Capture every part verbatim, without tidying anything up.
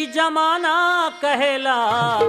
जमाना कहेला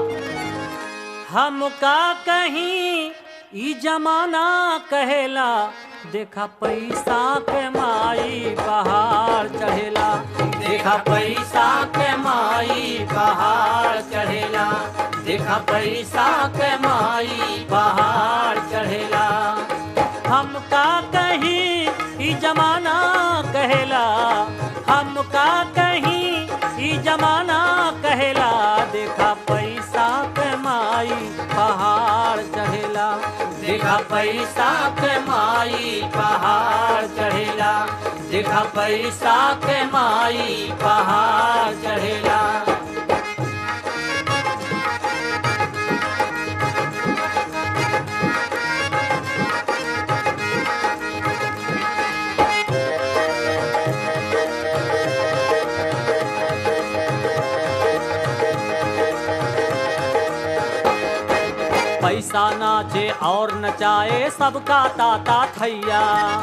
हमका कहीं ई जमाना कहेला देखा पैसा के माई पहाड़ चढ़ेला देखा पैसा के माई पहाड़ चढ़ेला देखा पैसा के माई पहाड़ चढ़ेला हमका कहीं ई जमाना कहेला हमका कहीं ई जमाना कहेला देखा पैसा के माई पहाड़ चढ़ेला देखा पैसा के माई पहाड़ चढ़ेला देखा पैसा के माई पहाड़ चढ़ेला। पैसा नाचे और नचाए सबका ताता थैया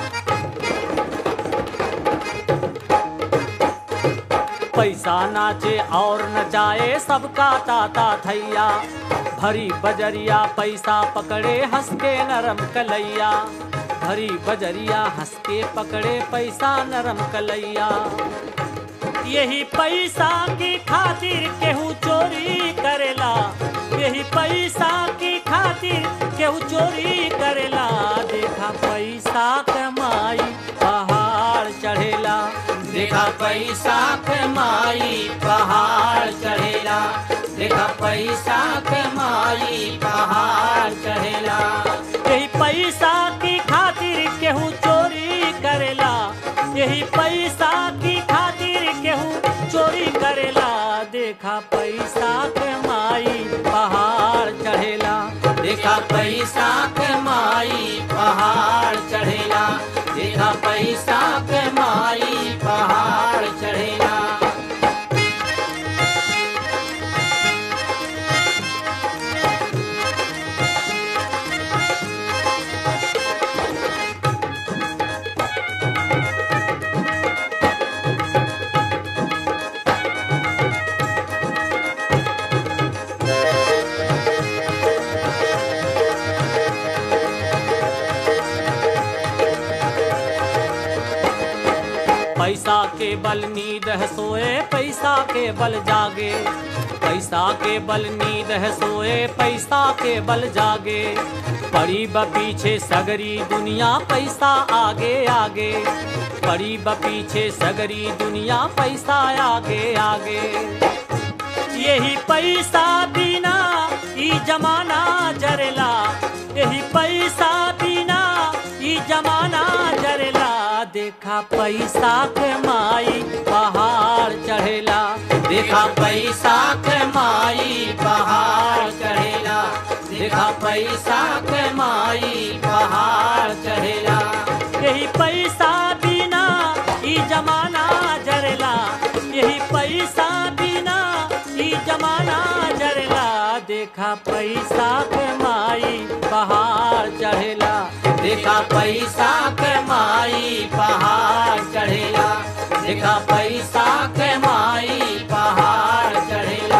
पैसा नाचे और नचाए सबका ताता थैया भरी बजरिया पैसा पकड़े हंस के नरम कलैया भरी बजरिया हंस के पकड़े पैसा नरम कलैया यही पैसा की खातिर केहू चोरी करेला यही पैसा की खातिर केहू चोरी करेला देखा पैसा कमाई पहाड़ चढ़ेला देखा पैसा कमाई पहाड़ चढ़ेला देखा पैसा कमाई पहाड़ चढ़ेला यही पैसा की खातिर केहू चोरी करेला यही पैसा की खातिर केहू चोरी करेला देखा पैसा कमाई पहाड़ चढ़ेला देखा पैसा कमाई पहाड़ चढ़ेला देखा पैसा कमाई पहाड़ चढ़ेला। पैसा के बल नींद है सोए पैसा के बल जागे पैसा के बल नींद है सोए पैसा के बल जागे पड़ी ब पीछे सगरी दुनिया पैसा आगे आगे पड़ी ब पीछे सगरी दुनिया पैसा आगे आगे यही पैसा बिना ई जमाना जरेला यही पैसा बिना ई जमाना जरेला देखा पैसा के माई पहाड़ चढ़ेला देखा पैसा के माई पहाड़ चढ़ेला देखा पैसा के माई पहाड़ चढ़ेला यही पैसा बिना ई जमाना जरेला यही पैसा बिना ई जमाना जरेला देखा पैसा के माई पहाड़ चढ़ेला देखा पैसा के माई पहाड़ चढ़ेला देखा पैसा के माई पहाड़ चढ़ेला।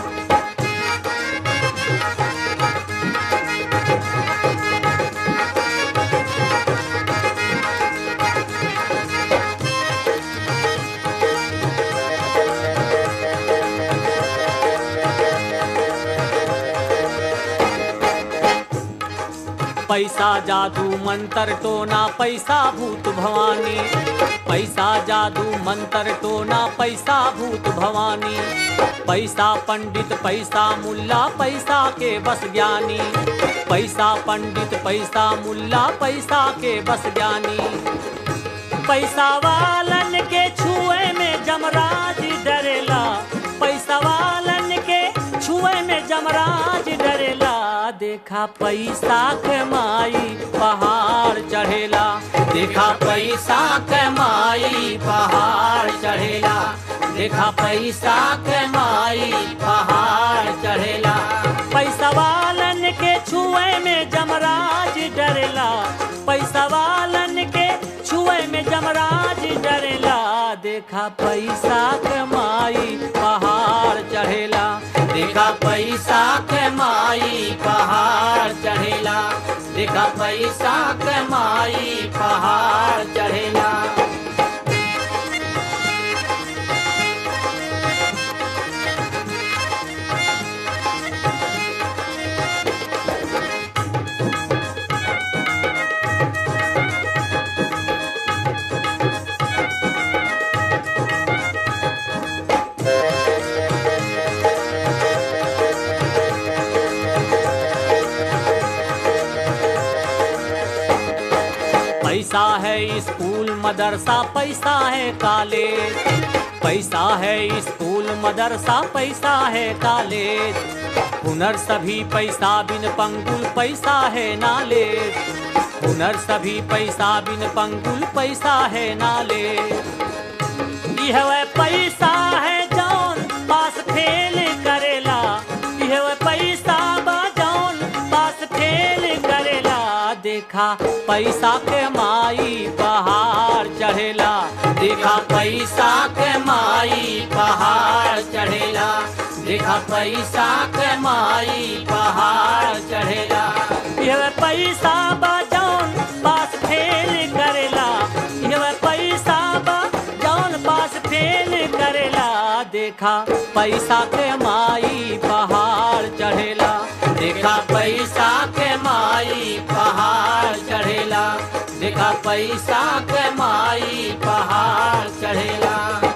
पैसा जादू मंत्र टोना पैसा भूत भवानी पैसा जादू मंत्र टोना पैसा भूत भवानी पैसा पंडित पैसा मुल्ला पैसा के बस ज्ञानी पैसा पंडित पैसा मुल्ला पैसा के बस ज्ञानी पैसा वालन के छुए में जमराज डरेला पैसा वालन के छुए में जमराज डरेला देखा पैसा कमाई पहाड़ चढ़ेला देखा पैसा कमाई पहाड़ चढ़ेला देखा पैसा कमाई पहाड़ चढ़ेला पैसा वालन के छुए में जमराज डरेला पैसा वालन के छुए में जमराज डरेला देखा पैसा कमाई पहाड़ देखा पैसा के माई पहाड़ चढ़ेला, देखा पैसा के माई पहाड़ चढ़ेला। पैसा है स्कूल मदरसा, पैसा है कॉलेज, पैसा है स्कूल मदरसा, पैसा है कॉलेज। हुनर सभी पैसा बिन पंगुल, पैसा है नॉलेज। हुनर सभी पैसा बिन पंगुल, पैसा है नॉलेज। यह वह पैसा है जौन पास फेल करेला, यह वह पैसा बा जौन पास फेल करेला। देखा पैसा के माई पहाड़ चढ़ेला, देखा पैसा के माई पहाड़ चढ़ेला, देखा पैसा के माई पहाड़ चढ़ेला। यह पैसा बा जौन पास फेल करेला, यह पैसा बा जौन पास फेल करेला। देखा पैसा के माई पहाड़ चढ़ेला, देखा पैसा के माई पहाड़ चढ़ेला, देखा पैसा के माई पहाड़ चढ़ेला।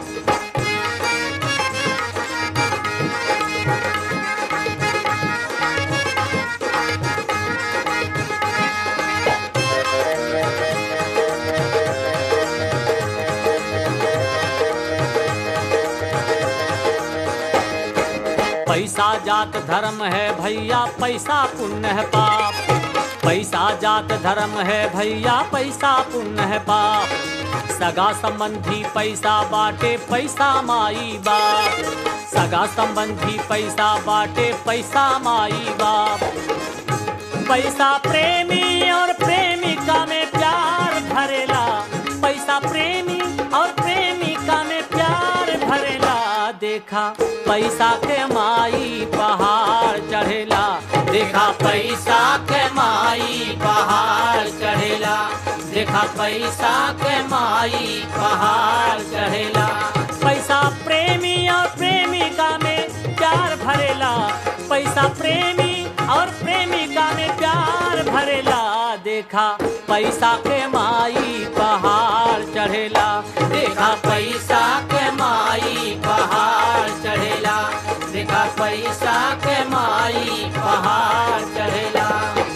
पैसा जात धर्म है भैया, पैसा पुण्य है पाप। पैसा जात धर्म है भैया, पैसा पुण्य है पाप। सगा संबंधी पैसा बाटे, पैसा माई बाप। सगा संबंधी पैसा बाटे, पैसा माई बाप। पैसा प्रेमी और प्रेमिका में प्यार भरेला, पैसा प्रेमी और प्रेमिका में प्यार भरेला। देखा पैसा के माई पहाड़ चढ़ेला, देखा पैसा के माई पहाड़ चढ़ेला, देखा पैसा के माई पहाड़ चढ़ेला। पैसा प्रेमी और प्रेमिका में प्यार भरेला, पैसा प्रेमी और प्रेमिका में प्यार भरेला। देखा पैसा के माई पहाड़ चढ़ेला, देखा पैसा के माई पहाड़ चढ़ेला, देखा पैसा के माई पहाड़ चढ़ेला।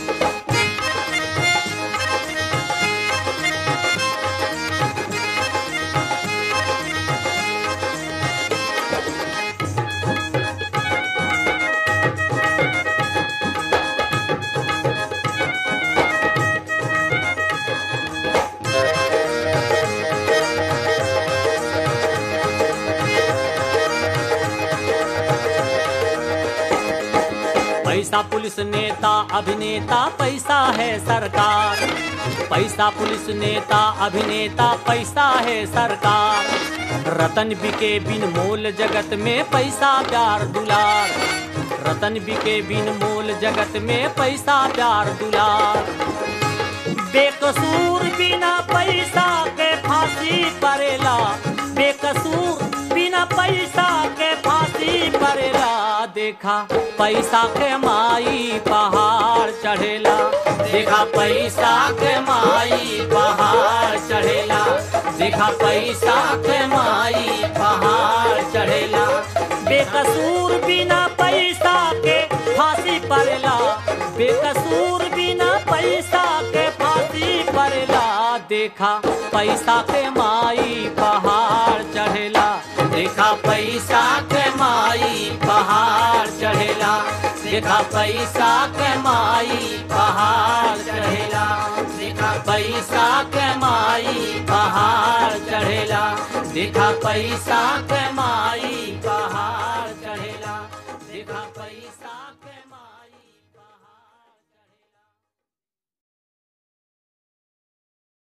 पैसा पुलिस नेता अभिनेता, पैसा है सरकार। पैसा पुलिस नेता अभिनेता, पैसा है सरकार। रतन बिके बिन मोल जगत में, पैसा प्यार दुलार। रतन बिके बिन मोल जगत में, पैसा प्यार दुलार। बेकसूर बिना पैसा के फांसी परेला, बेकसूर बिना पैसा के फांसी परेला। देखा पैसा के माई पहाड़ चढ़ेला, देखा पैसा के माई पहाड़ चढ़ेला, देखा पैसा के माई पहाड़ चढ़ेला। बेकसूर बिना पैसा के फांसी परेला, बेकसूर बिना पैसा के फांसी परेला। देखा पैसा के माई पहाड़ चढ़ेला, देखा पैसा के माई पहाड़ चढ़ेला, देखा पैसा के माई पहाड़ चढ़ेला, देखा पैसा के माई पहाड़ चढ़ेला, देखा पैसा के माई पहाड़ चढ़ेला, देखा पैसा